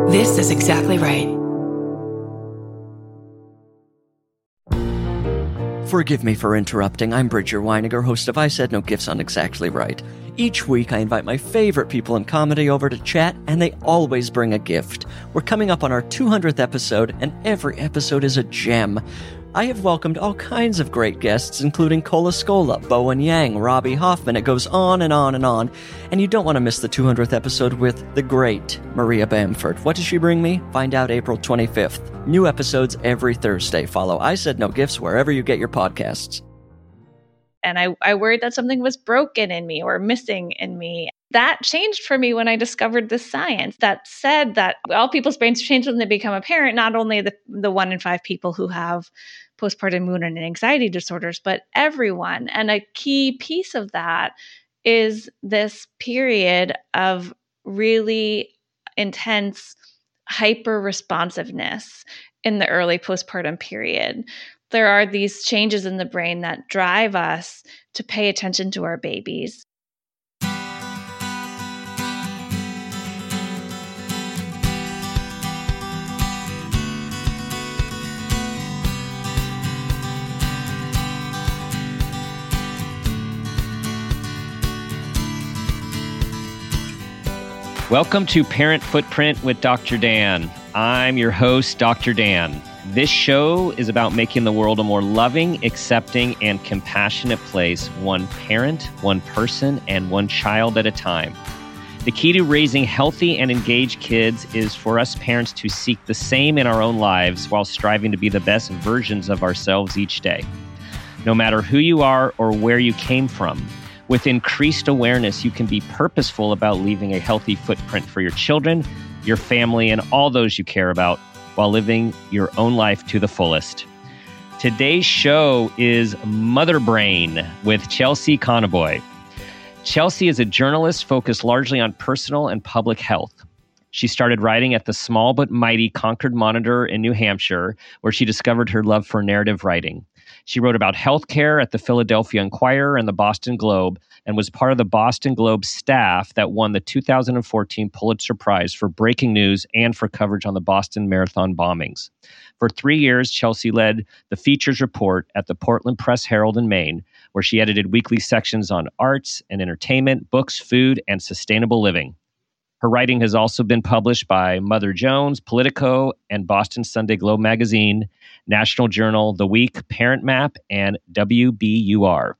This is exactly right. Forgive me for interrupting. I'm Bridger Weiniger, host of I Said No Gifts on Exactly Right. Each week, I invite my favorite people in comedy over to chat, and they always bring a gift. We're coming up on our 200th episode, and every episode is a gem. I have welcomed all kinds of great guests, including Cola Scola, Bowen Yang, Robbie Hoffman. It goes on and on and on. And you don't want to miss the 200th episode with the great Maria Bamford. What does she bring me? Find out April 25th. New episodes every Thursday. Follow I Said No Gifts wherever you get your podcasts. And I worried that something was broken in me or missing in me. That changed for me when I discovered the science that said that all people's brains change when they become a parent, not only the 1 in 5 people who have postpartum mood and anxiety disorders, but everyone. And a key piece of that is this period of really intense hyper responsiveness in the early postpartum period. There are these changes in the brain that drive us to pay attention to our babies. Welcome to Parent Footprint with Dr. Dan. I'm your host, Dr. Dan. This show is about making the world a more loving, accepting, and compassionate place, one parent, one person, and one child at a time. The key to raising healthy and engaged kids is for us parents to seek the same in our own lives while striving to be the best versions of ourselves each day. No matter who you are or where you came from, with increased awareness, you can be purposeful about leaving a healthy footprint for your children, your family, and all those you care about while living your own life to the fullest. Today's show is Mother Brain with Chelsea Conaboy. Chelsea is a journalist focused largely on personal and public health. She started writing at the small but mighty Concord Monitor in New Hampshire, where she discovered her love for narrative writing. She wrote about healthcare at the Philadelphia Inquirer and the Boston Globe, and was part of the Boston Globe staff that won the 2014 Pulitzer Prize for breaking news and for coverage on the Boston Marathon bombings. For 3 years, Chelsea led the features report at the Portland Press Herald in Maine, where she edited weekly sections on arts and entertainment, books, food, and sustainable living. Her writing has also been published by Mother Jones, Politico, and Boston Sunday Globe Magazine, National Journal, The Week, Parent Map, and WBUR.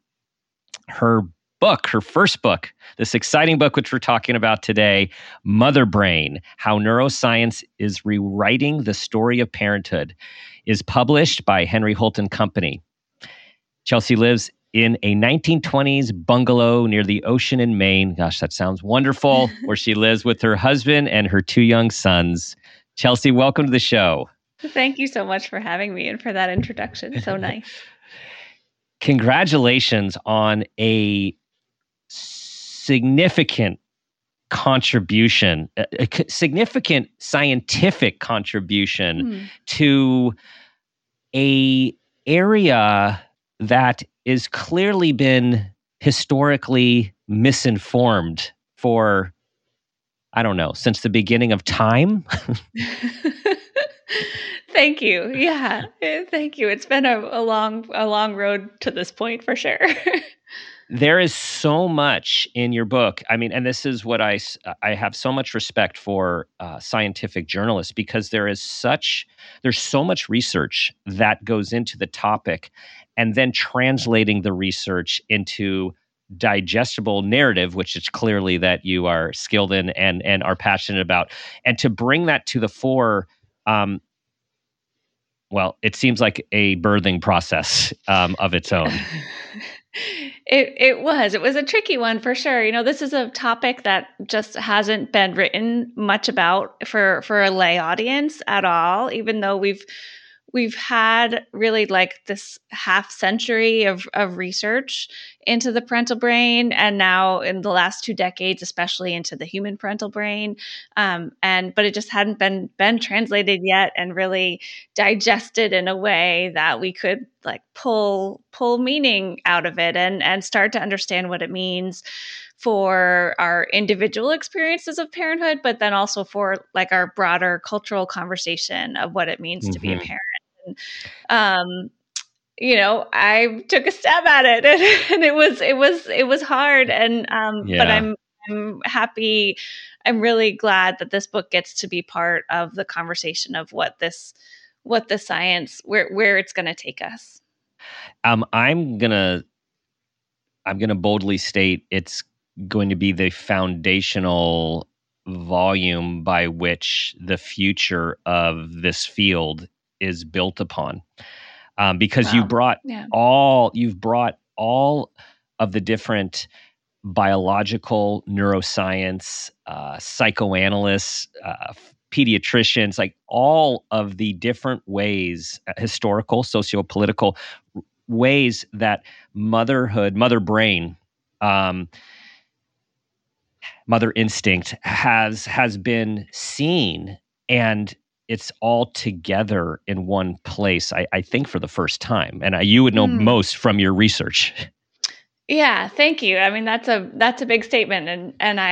Her first book, this exciting book which we're talking about today, Mother Brain, How Neuroscience is Rewriting the Story of Parenthood, is published by Henry Holt & Company. Chelsea lives in a 1920s bungalow near the ocean in Maine. Gosh, that sounds wonderful, where she lives with her husband and her 2 young sons. Chelsea, welcome to the show. Thank you so much for having me and for that introduction. So nice. Congratulations on a significant contribution, a significant scientific contribution to a area that is clearly been historically misinformed for, I don't know, since the beginning of time. Thank you. Yeah, thank you. It's been a long road to this point for sure. There is so much in your book. I mean, and this is what I have so much respect for scientific journalists, because there's so much research that goes into the topic, and then translating the research into digestible narrative, which is clearly that you are skilled in and are passionate about, and to bring that to the fore. Well, it seems like a birthing process of its own. It was a tricky one for sure. You know, this is a topic that just hasn't been written much about for a lay audience at all, even though we've had really like this half century of research into the parental brain, and now in the last 2 decades, especially into the human parental brain. But it just hadn't been translated yet and really digested in a way that we could like pull meaning out of it and start to understand what it means for our individual experiences of parenthood, but then also for like our broader cultural conversation of what it means to be a parent. And, I took a stab at it, and it was hard. And but I'm happy. I'm really glad that this book gets to be part of the conversation of what the science, where it's going to take us. I'm gonna boldly state it's going to be the foundational volume by which the future of this field is built upon. Because you've brought all of the different biological, neuroscience, psychoanalysts, pediatricians, like all of the different ways, historical, socio-political ways that motherhood, mother brain, mother instinct has been seen, and it's all together in one place, I think, for the first time. And you would know most from your research. Yeah, thank you. I mean, that's a big statement, and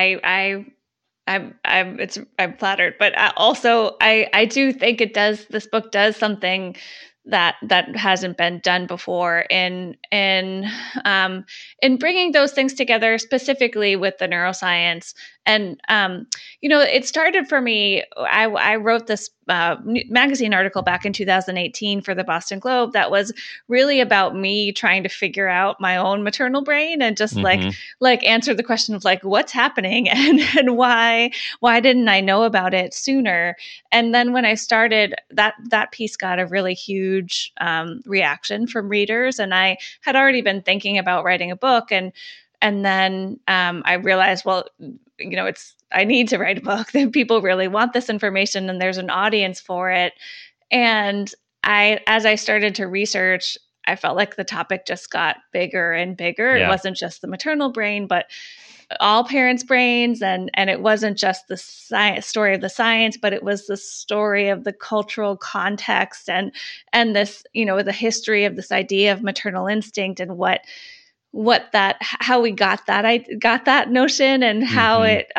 I'm flattered, but also I do think this book does something that hasn't been done before in bringing those things together, specifically with the neuroscience. And it started for me. I wrote this magazine article back in 2018 for the Boston Globe that was really about me trying to figure out my own maternal brain and just like answer the question of like what's happening and why didn't I know about it sooner? And then when I started, that piece got a really huge reaction from readers, and I had already been thinking about writing a book, and then I realized, well, I need to write a book. That people really want this information, and there's an audience for it. And as I started to research, I felt like the topic just got bigger and bigger. Yeah. It wasn't just the maternal brain, but all parents' brains, and it wasn't just the story of the science, but it was the story of the cultural context and this, the history of this idea of maternal instinct and how we got that notion, and how it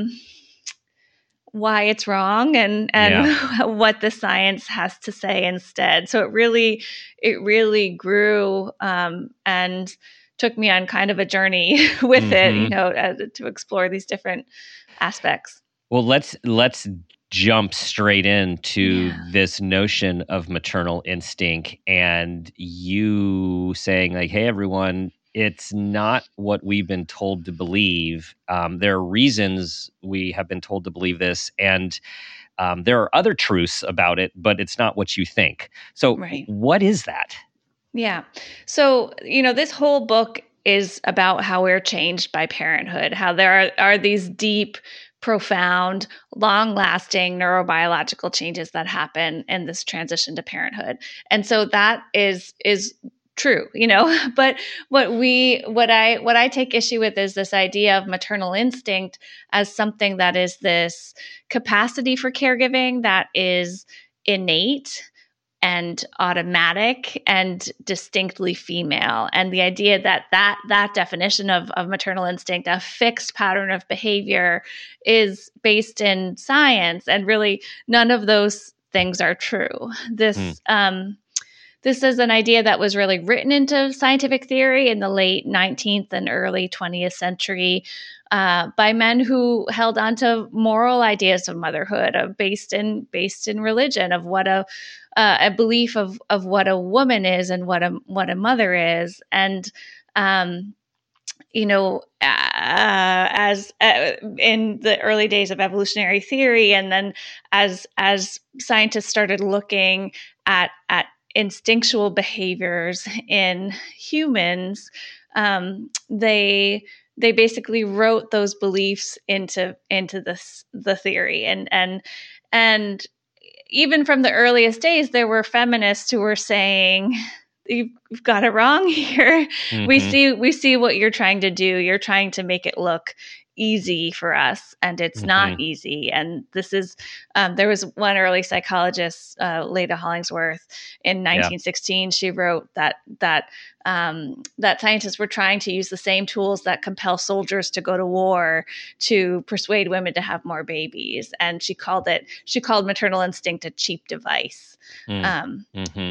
why it's wrong, and what the science has to say instead. So it really grew and took me on kind of a journey with it, to explore these different aspects. Well, let's jump straight into this notion of maternal instinct, and you saying like, hey, everyone, it's not what we've been told to believe. There are reasons we have been told to believe this, and there are other truths about it, but it's not what you think. So What is that? Yeah. So, this whole book is about how we're changed by parenthood, how there are these deep, profound, long-lasting neurobiological changes that happen in this transition to parenthood. And so that is true, but what I take issue with is this idea of maternal instinct as something that is this capacity for caregiving that is innate and automatic and distinctly female. And the idea that definition of maternal instinct, a fixed pattern of behavior, is based in science, and really none of those things are true. This is an idea that was really written into scientific theory in the late 19th and early 20th century by men who held on to moral ideas of motherhood, based in religion, of what a belief of what a woman is and what a mother is. And as in the early days of evolutionary theory, and then as scientists started looking at instinctual behaviors in humans, they basically wrote those beliefs into the theory, and even from the earliest days, there were feminists who were saying, "You've got it wrong here. We see what you're trying to do. You're trying to make it look easy for us, and it's not easy. And this is there was one early psychologist, Leda Hollingsworth, in 1916. She wrote that scientists were trying to use the same tools that compel soldiers to go to war to persuade women to have more babies, and she called maternal instinct a cheap device. And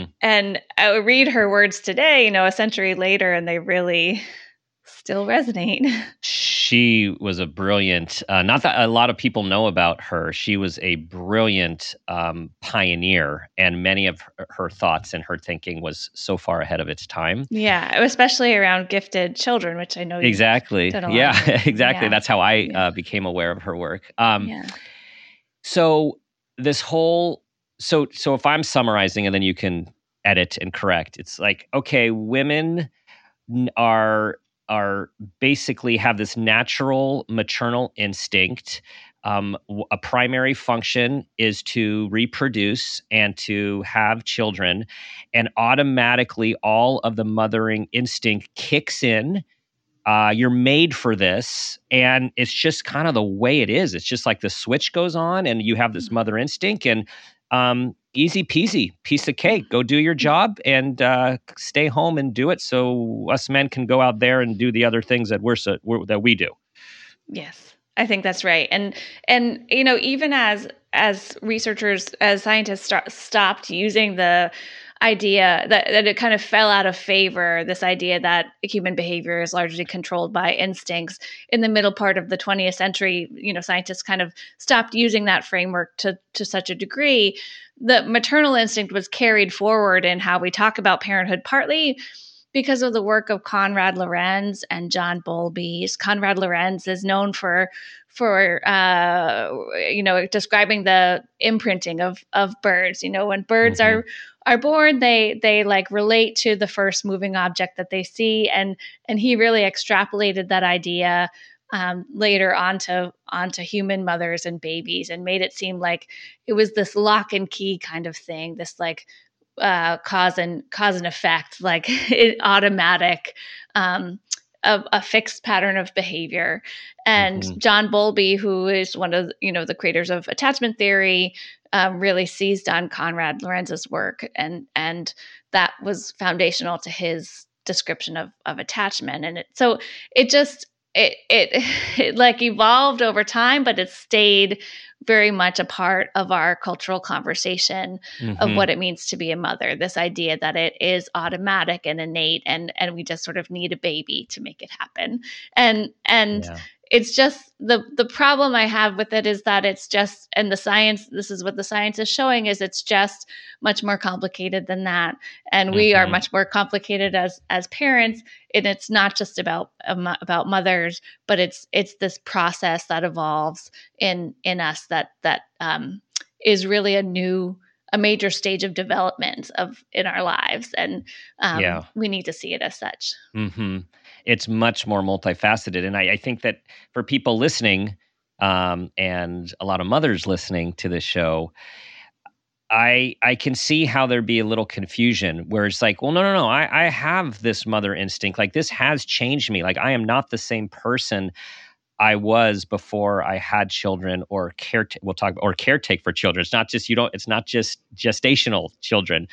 I would read her words today, a century later, and they really still resonate. She was a brilliant, not that a lot of people know about her. She was a brilliant pioneer, and many of her thoughts and her thinking was so far ahead of its time. Yeah, especially around gifted children, which I know you exactly. did a lot Yeah, of. exactly. Yeah. That's how I became aware of her work. Yeah. So this whole, so if I'm summarizing, and then you can edit and correct, it's like, okay, women are basically have this natural maternal instinct. A primary function is to reproduce and to have children, and automatically all of the mothering instinct kicks in. You're made for this, and it's just kind of the way it is. It's just like the switch goes on, and you have this mother instinct, and easy peasy, piece of cake. Go do your job and stay home and do it, so us men can go out there and do the other things that we do. Yes, I think that's right. And even as researchers, as scientists stopped using the idea that it kind of fell out of favor, this idea that human behavior is largely controlled by instincts in the middle part of the 20th century, scientists kind of stopped using that framework to such a degree. The maternal instinct was carried forward in how we talk about parenthood, partly because of the work of Konrad Lorenz and John Bowlby. Konrad Lorenz is known for describing the imprinting of birds. When birds are born, they like relate to the first moving object that they see, and he really extrapolated that idea later onto human mothers and babies, and made it seem like it was this lock and key kind of thing, this like cause and effect, like automatic, a fixed pattern of behavior. And John Bowlby, who is one of the creators of attachment theory, really seized on Konrad Lorenz's work, and that was foundational to his description of attachment. And it like evolved over time, but it stayed very much a part of our cultural conversation of what it means to be a mother. This idea that it is automatic and innate, and we just sort of need a baby to make it happen. And it's just the problem I have with it is that it's just, and the science, this is what the science is showing, is it's just much more complicated than that. And we are much more complicated as parents. And it's not just about mothers, but it's this process that evolves in us that is really a major stage of development in our lives. And we need to see it as such. It's much more multifaceted. And I think that for people listening, and a lot of mothers listening to this show, I can see how there'd be a little confusion where it's like, well, no, I have this mother instinct. Like, this has changed me. Like, I am not the same person I was before I had children, or caretake for children. It's not just gestational children.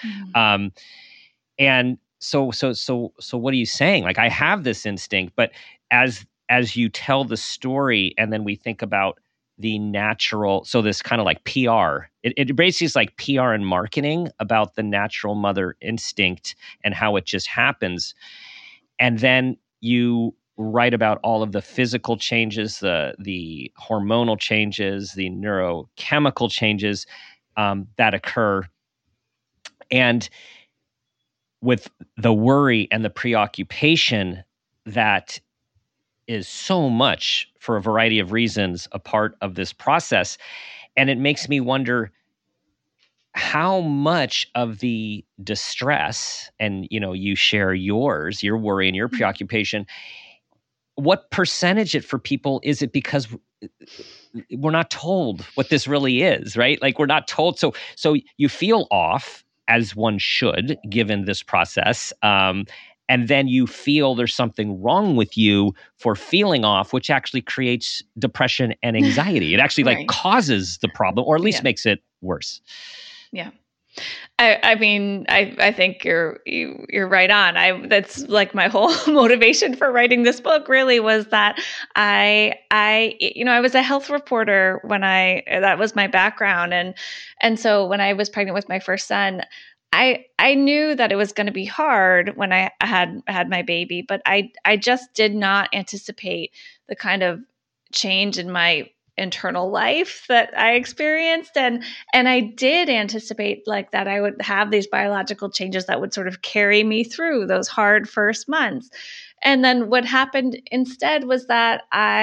And so what are you saying? Like, I have this instinct, but as you tell the story, and then we think about the natural, so this kind of like PR, it basically is like PR and marketing about the natural mother instinct and how it just happens. And then you write about all of the physical changes, the hormonal changes, the neurochemical changes that occur. And with the worry and the preoccupation that is so much, for a variety of reasons, a part of this process. And it makes me wonder how much of the distress, and you share your worry and your preoccupation, what percentage it for people is it because we're not told what this really is, right? Like, we're not told. So you feel off, as one should, given this process. And then you feel there's something wrong with you for feeling off, which actually creates depression and anxiety. It actually Right. causes the problem, or at least makes it worse. Yeah. I mean, I think you're right on. That's like my whole motivation for writing this book really was that I was a health reporter that was my background. And so when I was pregnant with my first son, I knew that it was going to be hard when I had my baby, but I just did not anticipate the kind of change in my internal life that I experienced. And I did anticipate like that I would have these biological changes that would sort of carry me through those hard first months. And then what happened instead was that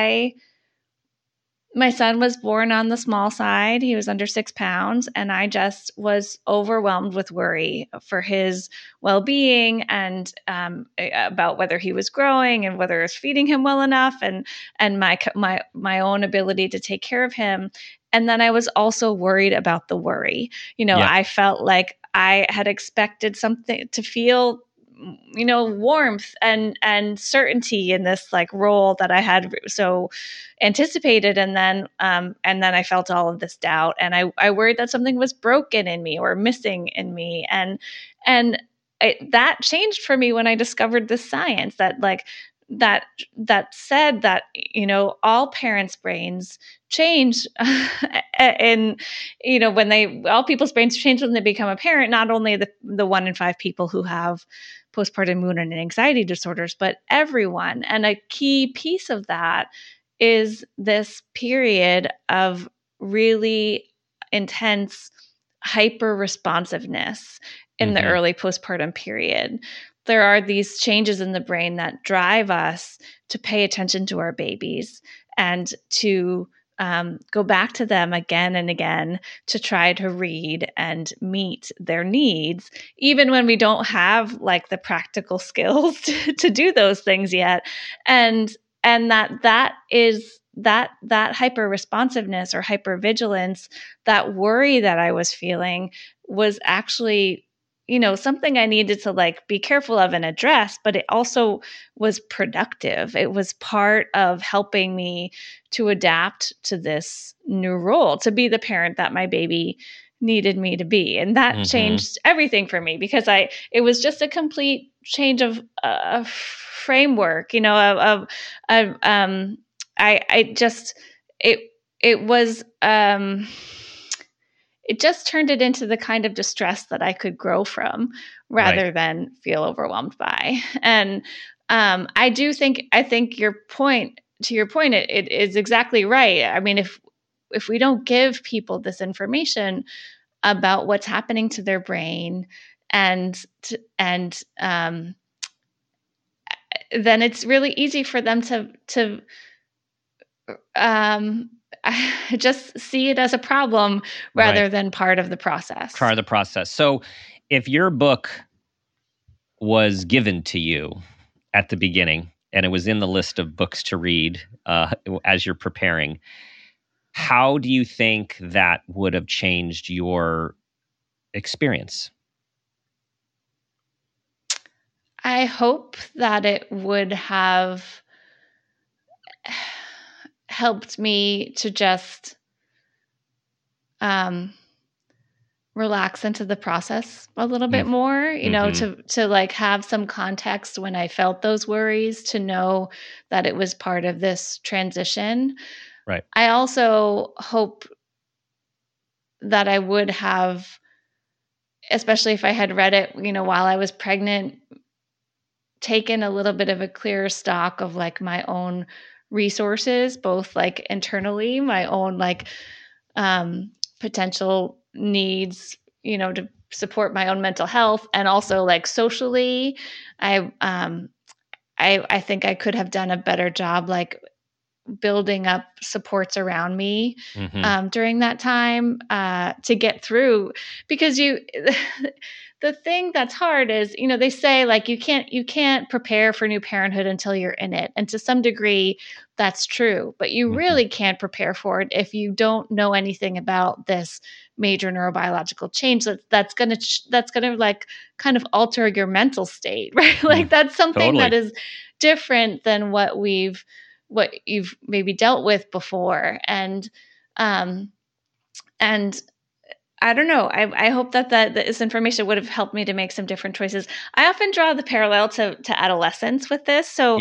my son was born on the small side. He was under 6 pounds, and I just was overwhelmed with worry for his well-being and about whether he was growing and whether I was feeding him well enough, and my own ability to take care of him. And then I was also worried about the worry. I felt like I had expected something to feel warmth and certainty in this like role that I had so anticipated. And then I felt all of this doubt, and I worried that something was broken in me or missing in me. That changed for me when I discovered this science that said that, all parents' brains change and, when all people's brains change when they become a parent, not only the 1 in 5 people who have postpartum mood and anxiety disorders, but everyone. And a key piece of that is this period of really intense hyper responsiveness in the early postpartum period. There are these changes in the brain that drive us to pay attention to our babies and to go back to them again and again to try to read and meet their needs, even when we don't have like the practical skills to do those things yet. And that is that hyper responsiveness or hyper vigilance, that worry that I was feeling was actually something I needed to like be careful of and address, but it also was productive. It was part of helping me to adapt to this new role, to be the parent that my baby needed me to be. And that changed everything for me, because it was just a complete change of framework, it just turned it into the kind of distress that I could grow from rather than feel overwhelmed by. And I think your point, it is exactly right. I mean, if we don't give people this information about what's happening to their brain and then it's really easy for them to just see it as a problem rather than part of the process. Part of the process. So if your book was given to you at the beginning and it was in the list of books to read as you're preparing, how do you think that would have changed your experience? I hope that it would have helped me to just relax into the process a little bit more, to like have some context when I felt those worries, to know that it was part of this transition. Right. I also hope that I would have, especially if I had read it, while I was pregnant, taken a little bit of a clearer stock of like my own resources, both like internally, my own like potential needs, to support my own mental health, and also like socially. I think I could have done a better job like building up supports around me during that time to get through, because the thing that's hard is, they say like you can't prepare for new parenthood until you're in it. And to some degree that's true, but you really can't prepare for it if you don't know anything about this major neurobiological change that's going to like kind of alter your mental state, right? Like that's something that is different than what you've maybe dealt with before. And I don't know. I hope that this information would have helped me to make some different choices. I often draw the parallel to adolescence with this. So,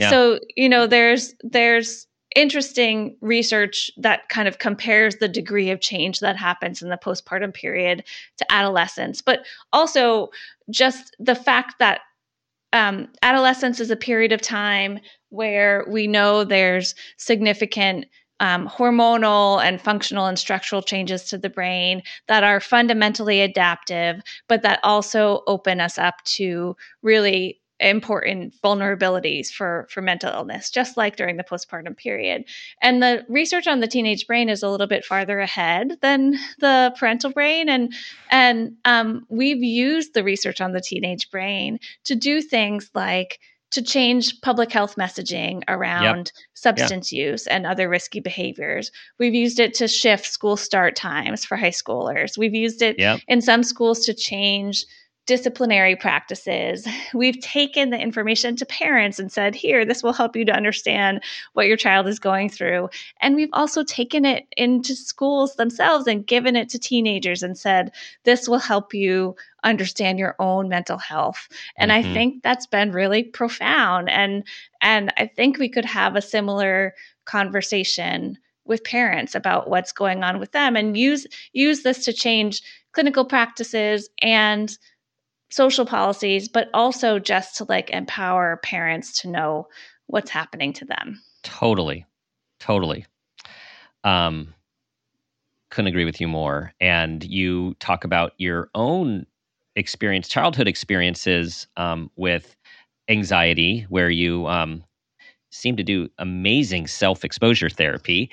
there's interesting research that kind of compares the degree of change that happens in the postpartum period to adolescence, but also just the fact that adolescence is a period of time where we know there's significant hormonal and functional and structural changes to the brain that are fundamentally adaptive, but that also open us up to really important vulnerabilities for mental illness, just like during the postpartum period. And the research on the teenage brain is a little bit farther ahead than the parental brain. And we've used the research on the teenage brain to do things like to change public health messaging around substance use and other risky behaviors. We've used it to shift school start times for high schoolers. We've used it in some schools to change disciplinary practices. We've taken the information to parents and said, here, this will help you to understand what your child is going through. And we've also taken it into schools themselves and given it to teenagers and said, this will help you understand your own mental health. And I think that's been really profound. And I think we could have a similar conversation with parents about what's going on with them and use this to change clinical practices and social policies, but also just to like empower parents to know what's happening to them. Totally. Couldn't agree with you more. And you talk about your own childhood experiences with anxiety, where you seem to do amazing self-exposure therapy.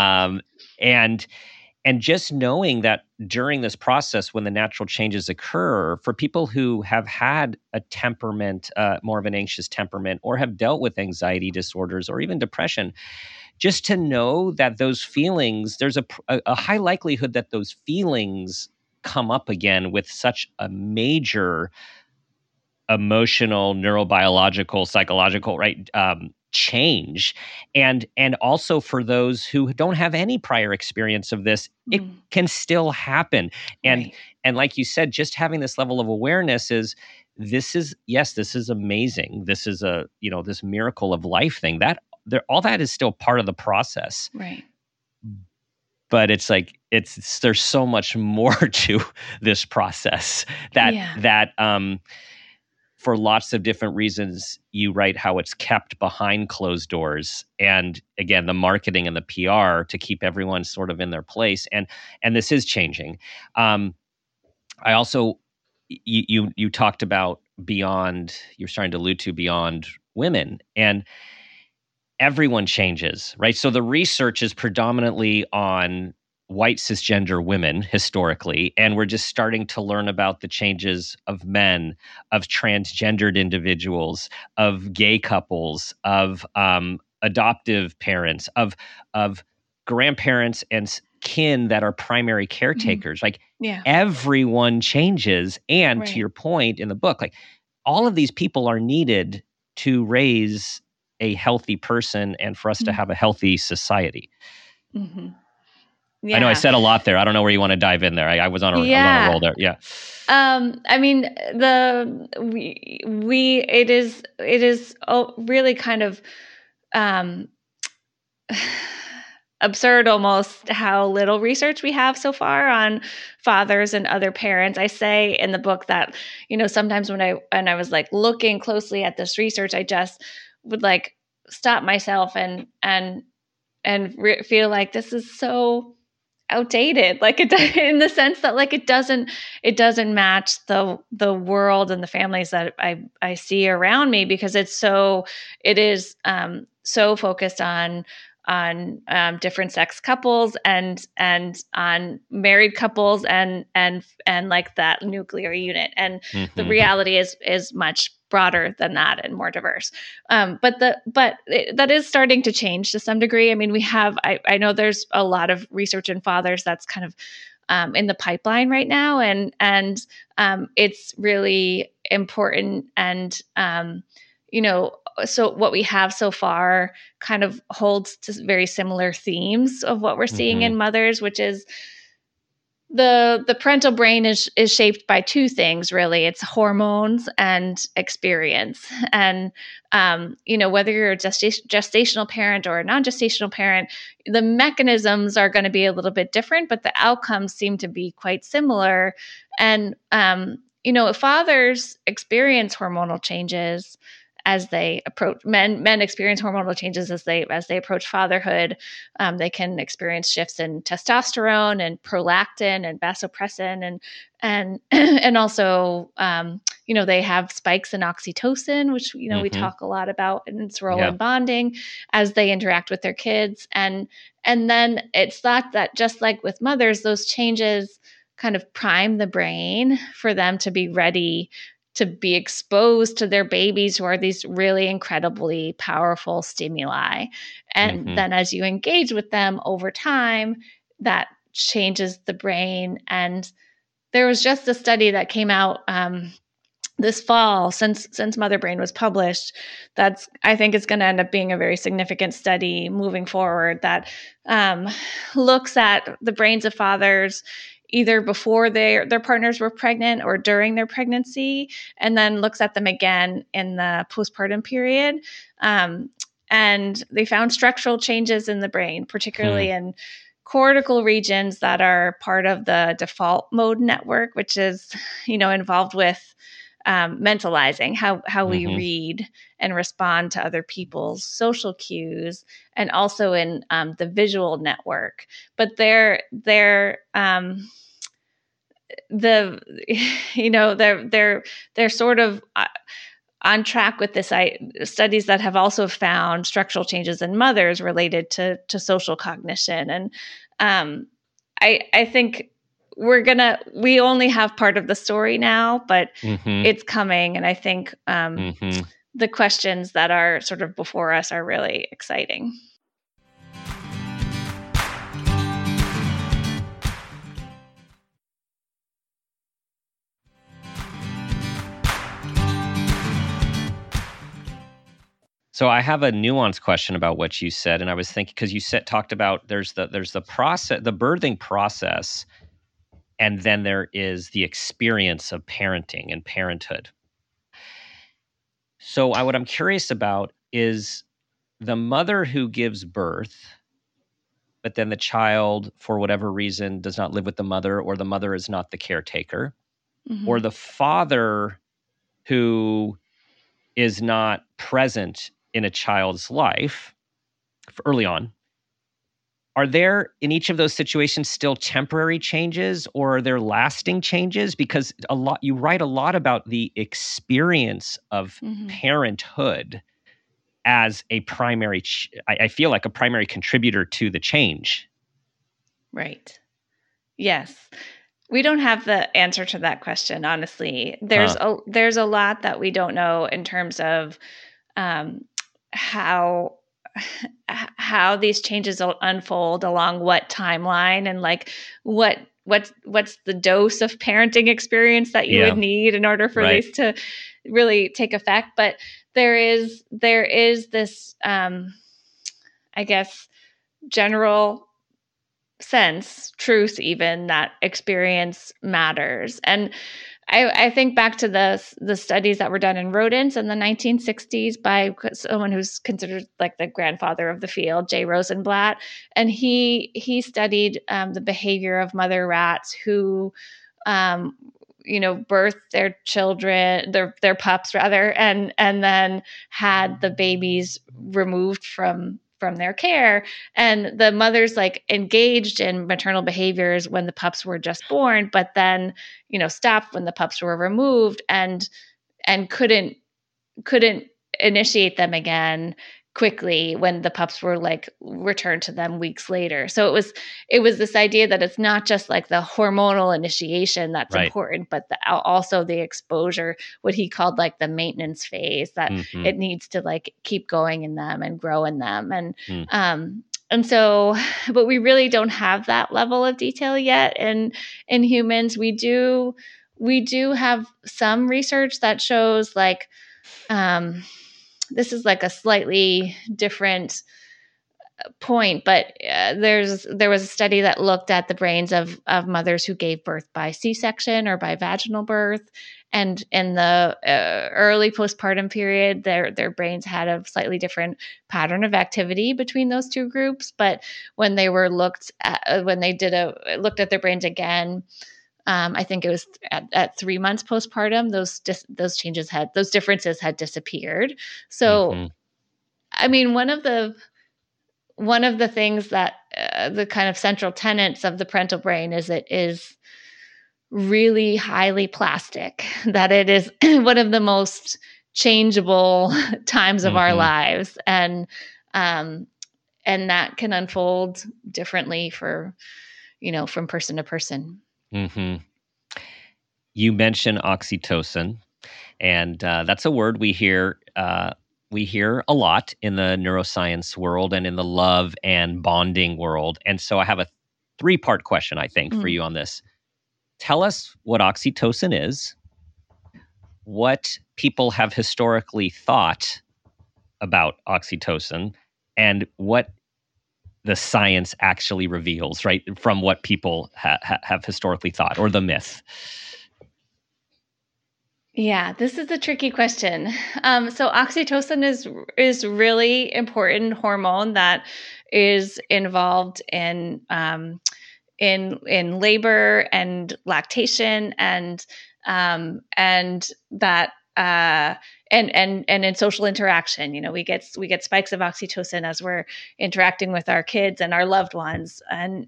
And just knowing that during this process, when the natural changes occur, for people who have had a temperament, more of an anxious temperament, or have dealt with anxiety disorders or even depression, just to know that those feelings, there's a high likelihood that those feelings come up again with such a major emotional, neurobiological, psychological, change. And also for those who don't have any prior experience of this, it can still happen. And like you said, just having this level of awareness this is amazing. This is this miracle of life thing all that is still part of the process. Right. But it's like, there's so much more to this process that for lots of different reasons, you write how it's kept behind closed doors. And again, the marketing and the PR to keep everyone sort of in their place. And this is changing. I also, you talked about beyond, you're starting to allude to beyond women, and everyone changes, right? So the research is predominantly on white cisgender women historically, and we're just starting to learn about the changes of men, of transgendered individuals, of gay couples, of adoptive parents, of grandparents and kin that are primary caretakers. Everyone changes. And to your point in the book, like all of these people are needed to raise a healthy person and for us to have a healthy society. Yeah. I know I said a lot there. I don't know where you want to dive in there. I was on a roll there. Yeah. I mean, it is really kind of absurd almost how little research we have so far on fathers and other parents. I say in the book that, sometimes when I was like looking closely at this research, I just would like stop myself and feel like this is so outdated, like it in the sense that like it doesn't match the world and the families that I see around me, because it is so focused on different sex couples and on married couples and like that nuclear unit. And the reality is much broader than that and more diverse. But that is starting to change to some degree. I mean, I know there's a lot of research in fathers that's kind of in the pipeline right now, and it's really important. And so what we have so far kind of holds to very similar themes of what we're seeing in mothers, which is the parental brain is shaped by two things, really. It's hormones and experience. And, whether you're a gestational parent or a non-gestational parent, the mechanisms are going to be a little bit different, but the outcomes seem to be quite similar. And, fathers experience hormonal changes as they approach men experience hormonal changes as they approach fatherhood. They can experience shifts in testosterone and prolactin and vasopressin and also they have spikes in oxytocin, which we talk a lot about in its role in bonding as they interact with their kids. And then it's thought that just like with mothers, those changes kind of prime the brain for them to be ready to be exposed to their babies who are these really incredibly powerful stimuli. And then as you engage with them over time, that changes the brain. And there was just a study that came out this fall since Mother Brain was published that's I think is going to end up being a very significant study moving forward that looks at the brains of fathers either before their partners were pregnant or during their pregnancy, and then looks at them again in the postpartum period. And they found structural changes in the brain, particularly in cortical regions that are part of the default mode network, which is, involved with mentalizing how we read and respond to other people's social cues, and also in the visual network. But they're sort of on track with this studies that have also found structural changes in mothers related to social cognition. And I think we only have part of the story now, but it's coming. And I think the questions that are sort of before us are really exciting. So I have a nuanced question about what you said, and I was thinking because you talked about there's the process, the birthing process, and then there is the experience of parenting and parenthood. So what I'm curious about is the mother who gives birth, but then the child, for whatever reason, does not live with the mother, or the mother is not the caretaker, or the father who is not present in a child's life early on. Are there, in each of those situations, still temporary changes, or are there lasting changes? Because you write a lot about the experience of parenthood as a primary, I feel like a primary contributor to the change. Right. Yes. We don't have the answer to that question, honestly. There's a lot that we don't know in terms of how these changes will unfold along what timeline, and like what's the dose of parenting experience that you would need in order for these to really take effect. But there is this I guess general sense, truth even, that experience matters. And I think back to the studies that were done in rodents in the 1960s by someone who's considered like the grandfather of the field, Jay Rosenblatt. And he studied the behavior of mother rats who birthed their children, their pups rather, and then had the babies removed from their care. And the mothers like engaged in maternal behaviors when the pups were just born, but then, stopped when the pups were removed and couldn't initiate them again quickly when the pups were like returned to them weeks later. So it was this idea that it's not just like the hormonal initiation that's important, but also the exposure, what he called like the maintenance phase, that it needs to like keep going in them and grow in them. And so, but we really don't have that level of detail yet in humans. We do have some research that shows like, this is like a slightly different point, but there was a study that looked at the brains of mothers who gave birth by C-section or by vaginal birth, and in the early postpartum period, their brains had a slightly different pattern of activity between those two groups. But when they were looked at their brains again, I think it was at 3 months postpartum, those differences had disappeared. So, I mean, one of the things that the kind of central tenets of the parental brain is it is really highly plastic, that it is one of the most changeable times of our lives. And that can unfold differently from person to person. You mentioned oxytocin, and that's a word we hear a lot in the neuroscience world and in the love and bonding world. And so I have a 3-part question, I think, for you on this. Tell us what oxytocin is, what people have historically thought about oxytocin, and what the science actually reveals, right, from what people have historically thought, or the myth. Yeah, this is a tricky question. So oxytocin is really important hormone that is involved in labor and lactation and that and in social interaction. You know, we get spikes of oxytocin as we're interacting with our kids and our loved ones, and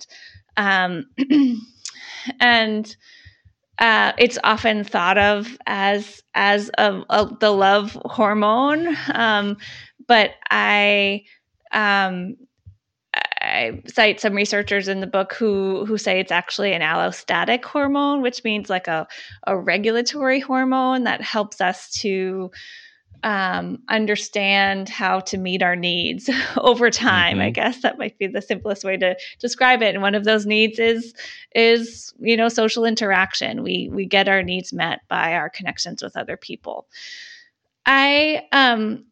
it's often thought of as the love hormone, but I cite some researchers in the book who say it's actually an allostatic hormone, which means like a regulatory hormone that helps us to understand how to meet our needs over time. I guess that might be the simplest way to describe it. And one of those needs is social interaction. We get our needs met by our connections with other people. In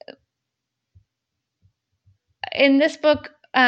this book,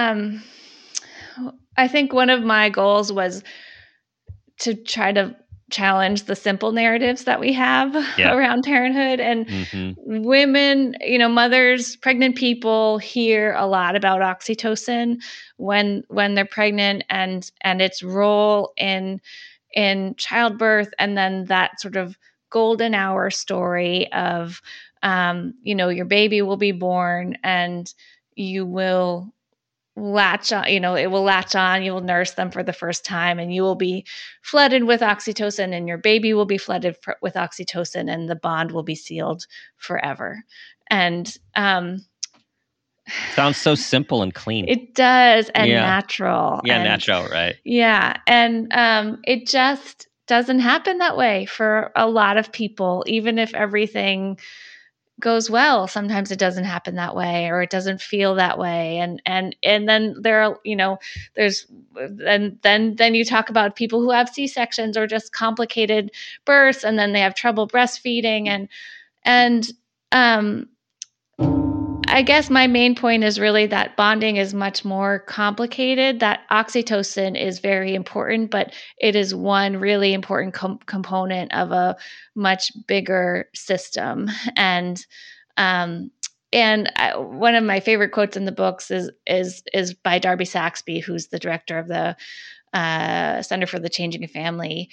I think one of my goals was to try to challenge the simple narratives that we have around parenthood. And women, mothers, pregnant people hear a lot about oxytocin when they're pregnant and its role in childbirth, and then that sort of golden hour story of your baby will be born and you will latch on, it will latch on, you will nurse them for the first time, and you will be flooded with oxytocin, and your baby will be flooded with oxytocin, and the bond will be sealed forever. And sounds so simple and clean. It does, and natural. Yeah, natural, right? Yeah, and it just doesn't happen that way for a lot of people, even if everything goes well. Sometimes it doesn't happen that way, or it doesn't feel that way. And then there are, then you talk about people who have C-sections or just complicated births, and then they have trouble breastfeeding. And I guess my main point is really that bonding is much more complicated, that oxytocin is very important, but it is one really important component of a much bigger system. And one of my favorite quotes in the books is by Darby Saxby, who's the director of the Center for the Changing of Family.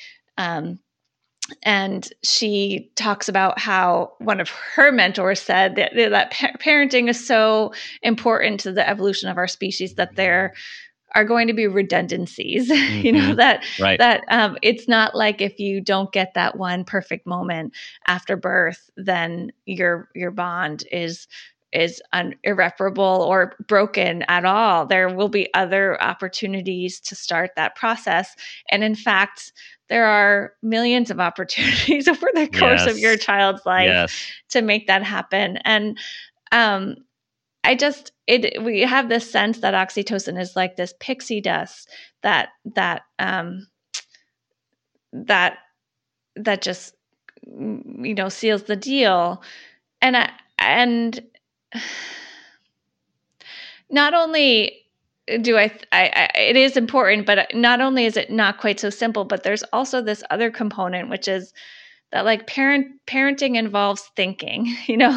And she talks about how one of her mentors said that parenting is so important to the evolution of our species that there are going to be redundancies, that it's not like if you don't get that one perfect moment after birth, then your bond is irreparable or broken at all. There will be other opportunities to start that process. And in fact, there are millions of opportunities over the course of your child's life to make that happen. And we have this sense that oxytocin is like this pixie dust that just, seals the deal. And not only do I it is important, but not only is it not quite so simple, but there's also this other component, which is that like parenting involves thinking,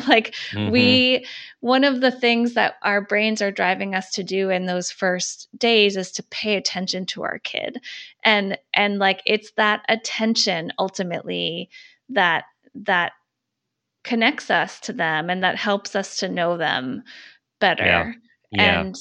one of the things that our brains are driving us to do in those first days is to pay attention to our kid. And like, it's that attention ultimately that connects us to them and that helps us to know them better. Yeah. And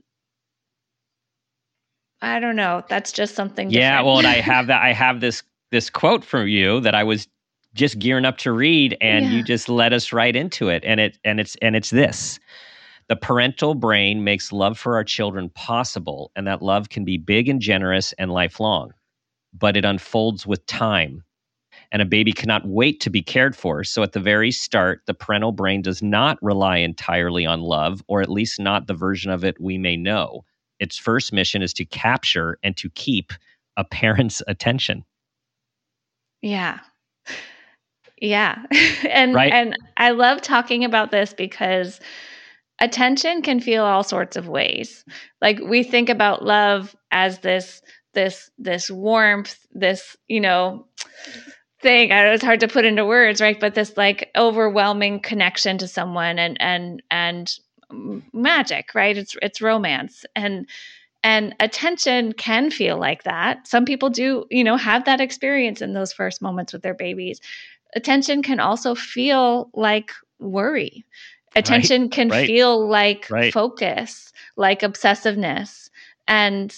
I don't know, that's just something different. Yeah. Well, and I have this quote from you that I was just gearing up to read, and you just led us right into it. And it's this: the parental brain makes love for our children possible, and that love can be big and generous and lifelong, but it unfolds with time. And a baby cannot wait to be cared for. So at the very start, the parental brain does not rely entirely on love, or at least not the version of it we may know. Its first mission is to capture and to keep a parent's attention. Yeah. Yeah. And I love talking about this because attention can feel all sorts of ways. Like, we think about love as this warmth, this, thing. I know it's hard to put into words, right? But this like overwhelming connection to someone and magic, right? It's romance. And attention can feel like that. Some people do, have that experience in those first moments with their babies. Attention can also feel like worry. Attention can feel like focus, like obsessiveness. And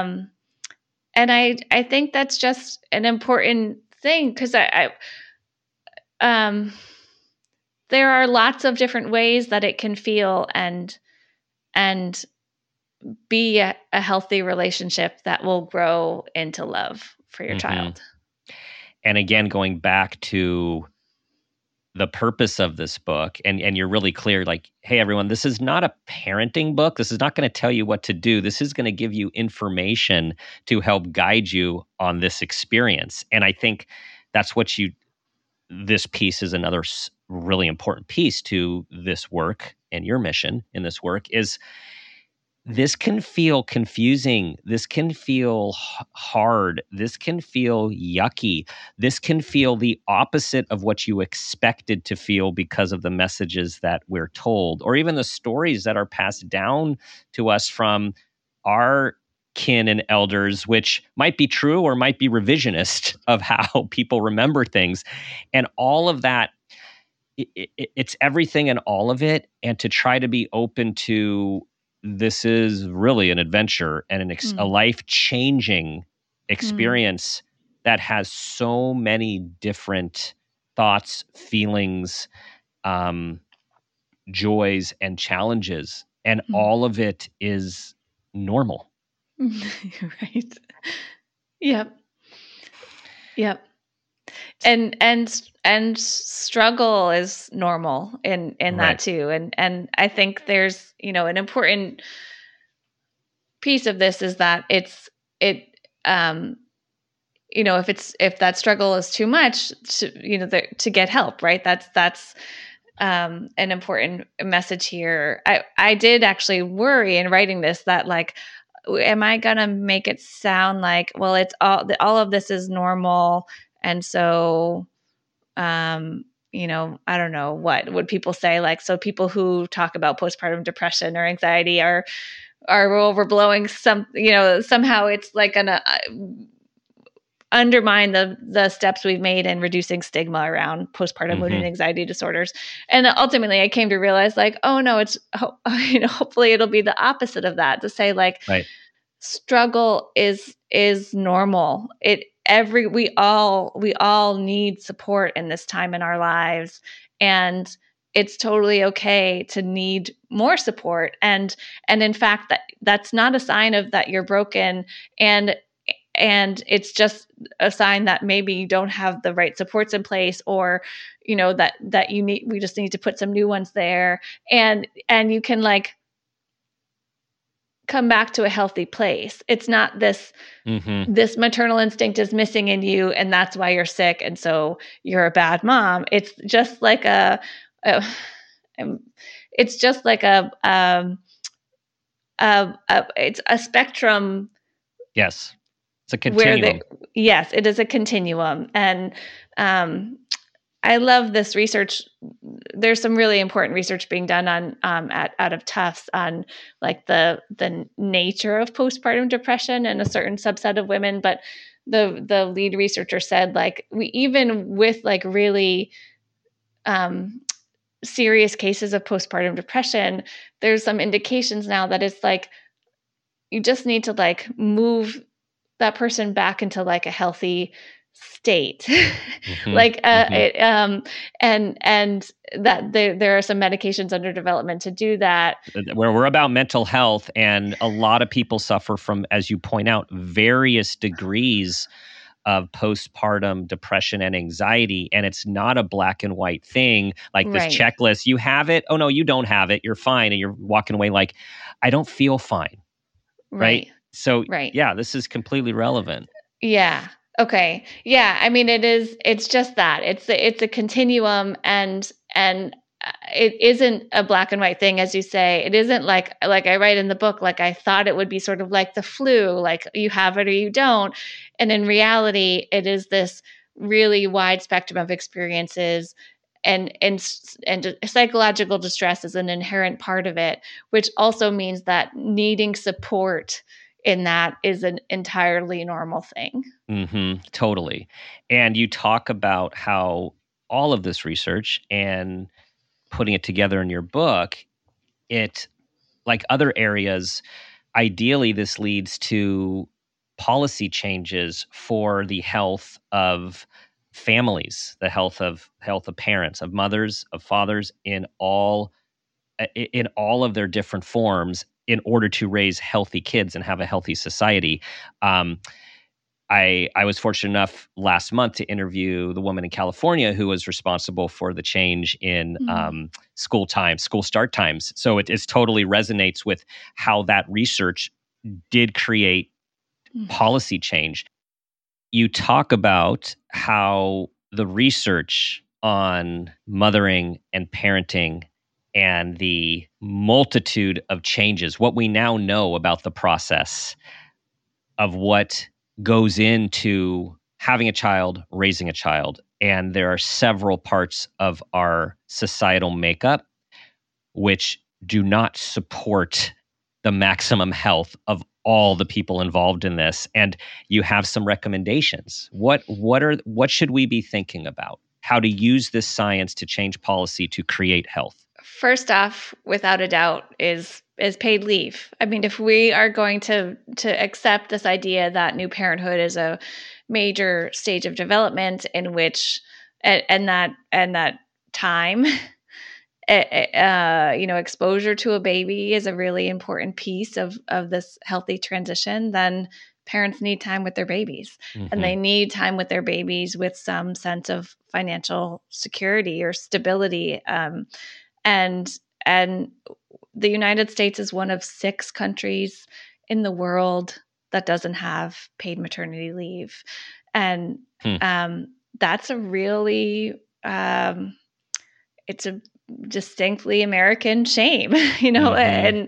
I think that's just an important thing, because there are lots of different ways that it can feel and be a healthy relationship that will grow into love for your child. And again, going back to the purpose of this book, and you're really clear, like, hey, everyone, this is not a parenting book. This is not going to tell you what to do. This is going to give you information to help guide you on this experience. And I think that's what this piece is another really important piece to this work, and your mission in this work is this can feel confusing. This can feel hard. This can feel yucky. This can feel the opposite of what you expected to feel because of the messages that we're told, or even the stories that are passed down to us from our kin and elders, which might be true or might be revisionist of how people remember things. And all of that, it's everything in all of it. And to try to be open to, this is really an adventure and a life-changing experience that has so many different thoughts, feelings, joys, and challenges. And all of it is normal. Right. Yep. And struggle is normal in that too. And I think there's, an important piece of this is that if that struggle is too much to get help, right? That's an important message here. I did actually worry in writing this that, like, am I going to make it sound like, well, it's all of this is normal. And so, I don't know, what would people say? Like, so people who talk about postpartum depression or anxiety are overblowing somehow it's like going to undermine the steps we've made in reducing stigma around postpartum mood and anxiety disorders. And ultimately I came to realize, like, oh no, it's, hopefully it'll be the opposite of that, to say, like, struggle is normal. We all need support in this time in our lives. And it's totally okay to need more support. And in fact, that's not a sign of that you're broken. And it's just a sign that maybe you don't have the right supports in place, or, that we just need to put some new ones there. And you can like come back to a healthy place. It's not this, this maternal instinct is missing in you, and that's why you're sick. And so you're a bad mom. It's just like it's just like it's a spectrum. Yes. It's a continuum. Yes, it is a continuum. And I love this research. There's some really important research being done on out of Tufts on like the nature of postpartum depression in a certain subset of women. But the lead researcher said, like, we even with like really serious cases of postpartum depression, there's some indications now that it's like you just need to like move that person back into like a healthy state. And that there are some medications under development to do that. Where we're about mental health, and a lot of people suffer from, as you point out, various degrees of postpartum depression and anxiety. And it's not a black and white thing, like this checklist. You have it. Oh no, you don't have it. You're fine. And you're walking away like, I don't feel fine. Right. So yeah, this is completely relevant. Yeah. Okay. Yeah. I mean, it's just that it's a continuum, and it isn't a black and white thing, as you say. It isn't like I write in the book, like I thought it would be sort of like the flu, like you have it or you don't. And in reality, it is this really wide spectrum of experiences, and psychological distress is an inherent part of it, which also means that needing support in that is an entirely normal thing. Totally. And you talk about how all of this research and putting it together in your book, it, like other areas, ideally this leads to policy changes for the health of families, the health of parents, of mothers, of fathers, in all of their different forms, in order to raise healthy kids and have a healthy society. I was fortunate enough last month to interview the woman in California who was responsible for the change in school start times. So it totally resonates with how that research did create policy change. You talk about how the research on mothering and parenting and the multitude of changes, what we now know about the process of what goes into having a child, raising a child. And there are several parts of our societal makeup which do not support the maximum health of all the people involved in this. And you have some recommendations. What should we be thinking about? How to use this science to change policy to create health? First off, without a doubt, is paid leave. I mean, if we are going to accept this idea that new parenthood is a major stage of development in which, and that time, exposure to a baby is a really important piece of this healthy transition, then parents need time with their babies, and they need time with their babies with some sense of financial security or stability. And the United States is one of 6 countries in the world that doesn't have paid maternity leave. And that's a really, it's a distinctly American shame, and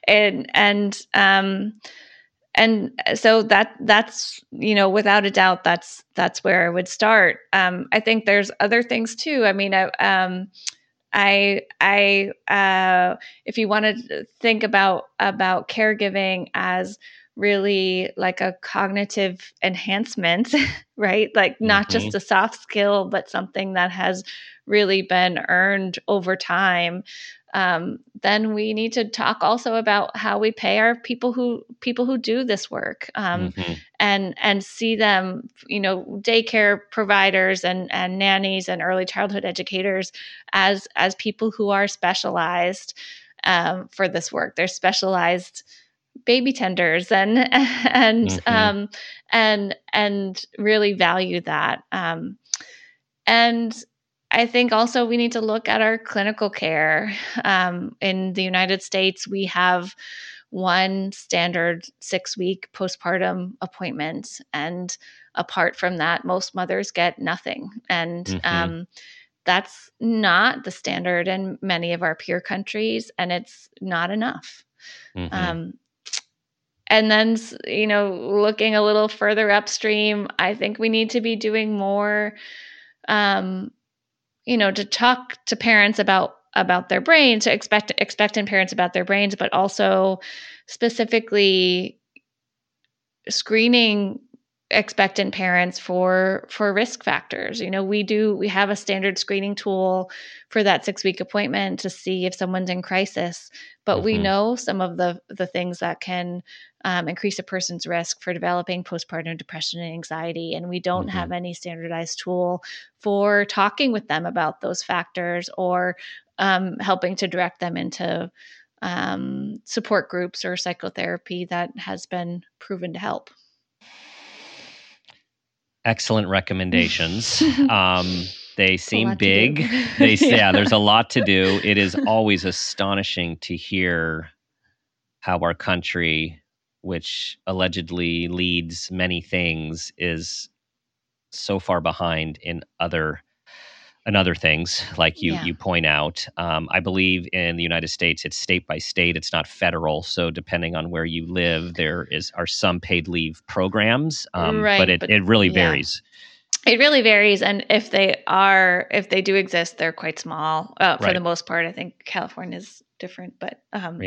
so that's, without a doubt, that's where I would start. I think there's other things too. I mean, if you want to think about caregiving as really like a cognitive enhancement, right? Like not just a soft skill, but something that has really been earned over time. then we need to talk also about how we pay our people who do this work, and see them, daycare providers and nannies and early childhood educators as people who are specialized for this work. They're specialized baby tenders and really value that. And I think also we need to look at our clinical care. In the United States, we have one standard 6-week postpartum appointment. And apart from that, most mothers get nothing. And that's not the standard in many of our peer countries, and it's not enough. And then, looking a little further upstream, I think we need to be doing more, to talk to parents about their brains, to expectant parents about their brains, but also specifically screening expectant parents for risk factors. We have a standard screening tool for that 6-week appointment to see if someone's in crisis, but we know some of the things that can increase a person's risk for developing postpartum depression and anxiety. And we don't have any standardized tool for talking with them about those factors or helping to direct them into support groups or psychotherapy that has been proven to help. Excellent recommendations. They seem big. There's a lot to do. It is always astonishing to hear how our country, which allegedly leads many things, is so far behind in other things, like you point out. I believe in the United States, it's state by state. It's not federal. So depending on where you live, there are some paid leave programs, but it really varies. It really varies. And if they do exist, they're quite small for the most part. I think California is different, but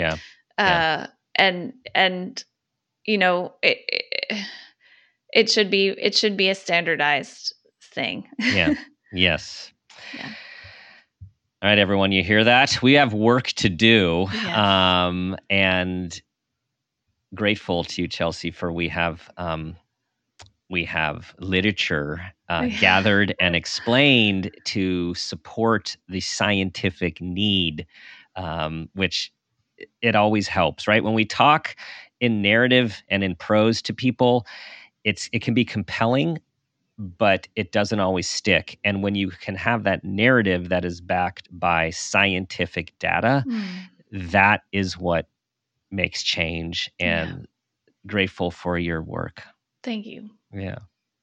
it should be a standardized thing. Yeah. Yes. Yeah. All right, everyone, you hear that? We have work to do. Yes. And grateful to you, Chelsea, for we have literature gathered and explained to support the scientific need, which it always helps, right? When we talk in narrative and in prose to people, it can be compelling, but it doesn't always stick. And when you can have that narrative that is backed by scientific data, that is what makes change. And grateful for your work. Thank you. Yeah.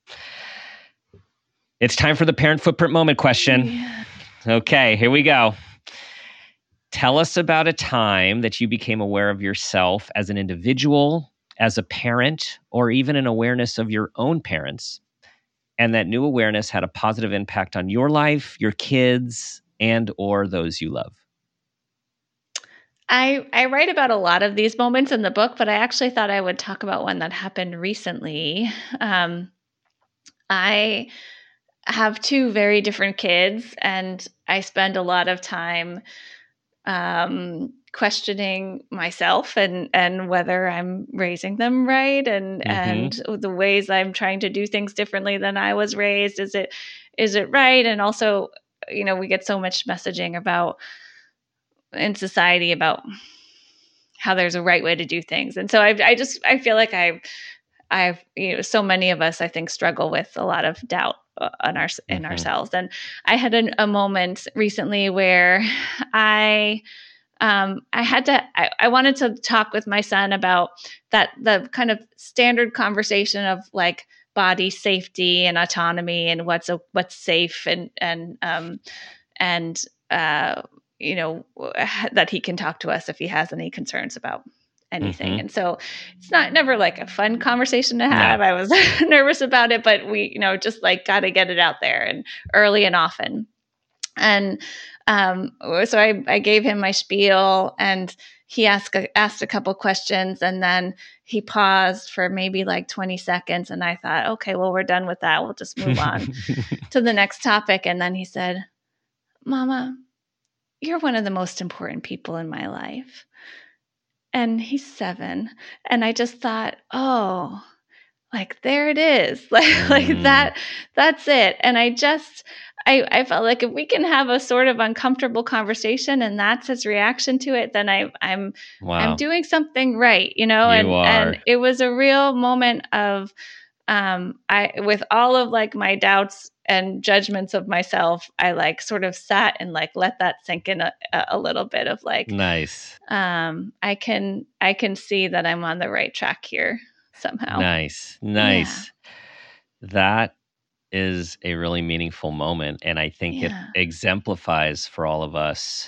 It's time for the parent footprint moment question. Yeah. Okay, here we go. Tell us about a time that you became aware of yourself as an individual, as a parent, or even an awareness of your own parents, and that new awareness had a positive impact on your life, your kids, and or those you love. I write about a lot of these moments in the book, but I actually thought I would talk about one that happened recently. I have 2 very different kids, and I spend a lot of time questioning myself and whether I'm raising them right, and the ways I'm trying to do things differently than I was raised. Is it right? And also, we get so much messaging in society about how there's a right way to do things. And so I feel like I've so many of us, I think, struggle with a lot of doubt in ourselves. And I had a moment recently where I wanted to talk with my son about the kind of standard conversation of like body safety and autonomy and what's safe and that he can talk to us if he has any concerns about anything. And so it's never like a fun conversation to have. No. I was nervous about it, but we, just like got to get it out there and early and often. And so I gave him my spiel, and he asked a couple questions, and then he paused for maybe like 20 seconds. And I thought, okay, well, we're done with that. We'll just move on to the next topic. And then he said, "Mama, you're one of the most important people in my life. And he's 7. And I just thought, oh, like, there it is. Like that's it. And I felt like if we can have a sort of uncomfortable conversation and that's his reaction to it, then I'm doing something right, and it was a real moment of, with all of like my doubts and judgments of myself, I like sort of sat and like let that sink in a little bit of like, nice. I can see that I'm on the right track here somehow. Nice. Yeah. That is a really meaningful moment. And I think it exemplifies for all of us,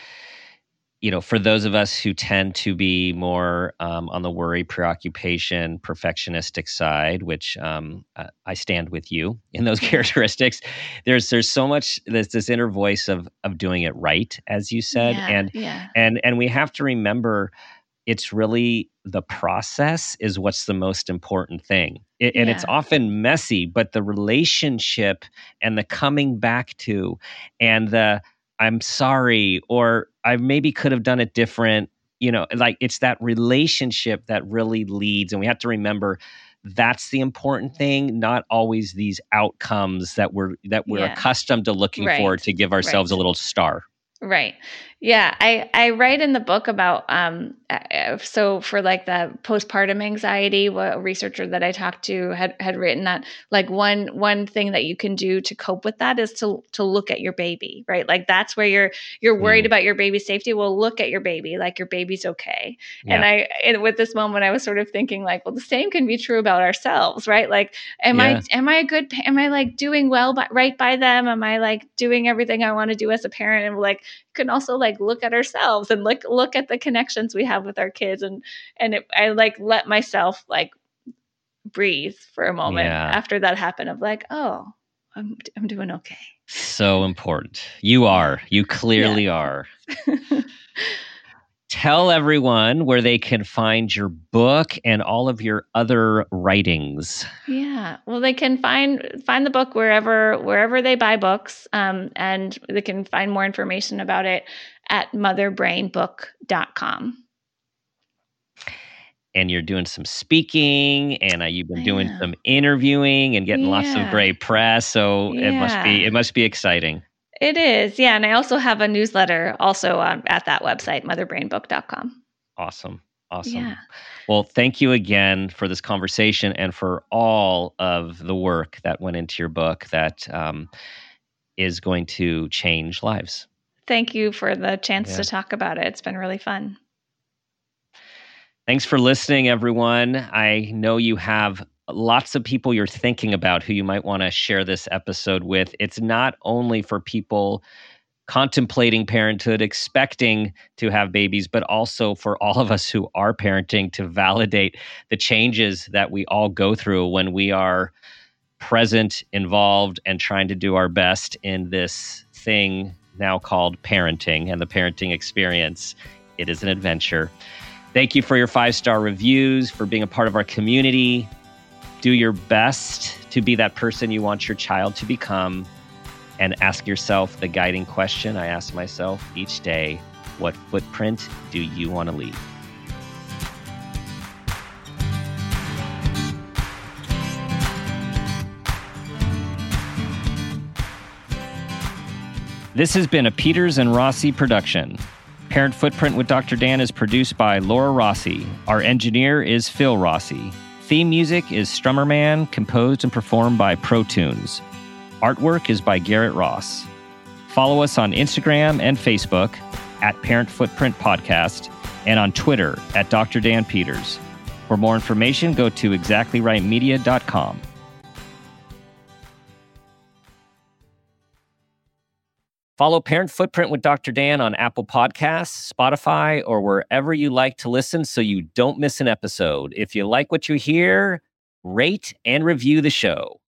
for those of us who tend to be more on the worry, preoccupation, perfectionistic side, which I stand with you in those characteristics. There's so much, there's this inner voice of doing it right, as you said. And we have to remember it's really the process is what's the most important thing. And it's often messy, but the relationship and the coming back to and the I'm sorry, or I maybe could have done it different, like it's that relationship that really leads. And we have to remember that's the important thing, not always these outcomes that we're accustomed to looking for to give ourselves a little star. Right. Yeah. I write in the book about, so for like the postpartum anxiety, a researcher that I talked to had written that like one thing that you can do to cope with that is to look at your baby, right? Like that's where you're worried about your baby's safety. Well, look at your baby, like your baby's okay. Yeah. And with this moment, I was sort of thinking like, well, the same can be true about ourselves, right? Like, am I like doing well right by them? Am I like doing everything I want to do as a parent? And like, can also like look at ourselves and look at the connections we have with our kids. I like let myself like breathe for a moment after that happened of like, oh, I'm doing okay. So important. You clearly are. Tell everyone where they can find your book and all of your other writings. Yeah. Well, they can find the book wherever they buy books. And they can find more information about it at motherbrainbook.com. And you're doing some speaking, and you've been doing some interviewing and getting lots of great press. So it must be exciting. It is, yeah. And I also have a newsletter also at that website, motherbrainbook.com. Awesome. Yeah. Well, thank you again for this conversation and for all of the work that went into your book that is going to change lives. Thank you for the chance to talk about it. It's been really fun. Thanks for listening, everyone. I know you have lots of people you're thinking about who you might want to share this episode with. It's not only for people contemplating parenthood, expecting to have babies, but also for all of us who are parenting to validate the changes that we all go through when we are present, involved, and trying to do our best in this thing now called parenting and the parenting experience. It is an adventure. Thank you for your 5-star reviews, for being a part of our community. Do your best to be that person you want your child to become, and ask yourself the guiding question I ask myself each day: what footprint do you want to leave? This has been a Peters and Rossi production. Parent Footprint with Dr. Dan is produced by Laura Rossi. Our engineer is Phil Rossi. Theme music is Strummerman, composed and performed by ProTunes. Artwork is by Garrett Ross. Follow us on Instagram and Facebook at Parent Footprint Podcast and on Twitter at Dr. Dan Peters. For more information, go to exactlyrightmedia.com. Follow Parent Footprint with Dr. Dan on Apple Podcasts, Spotify, or wherever you like to listen so you don't miss an episode. If you like what you hear, rate and review the show.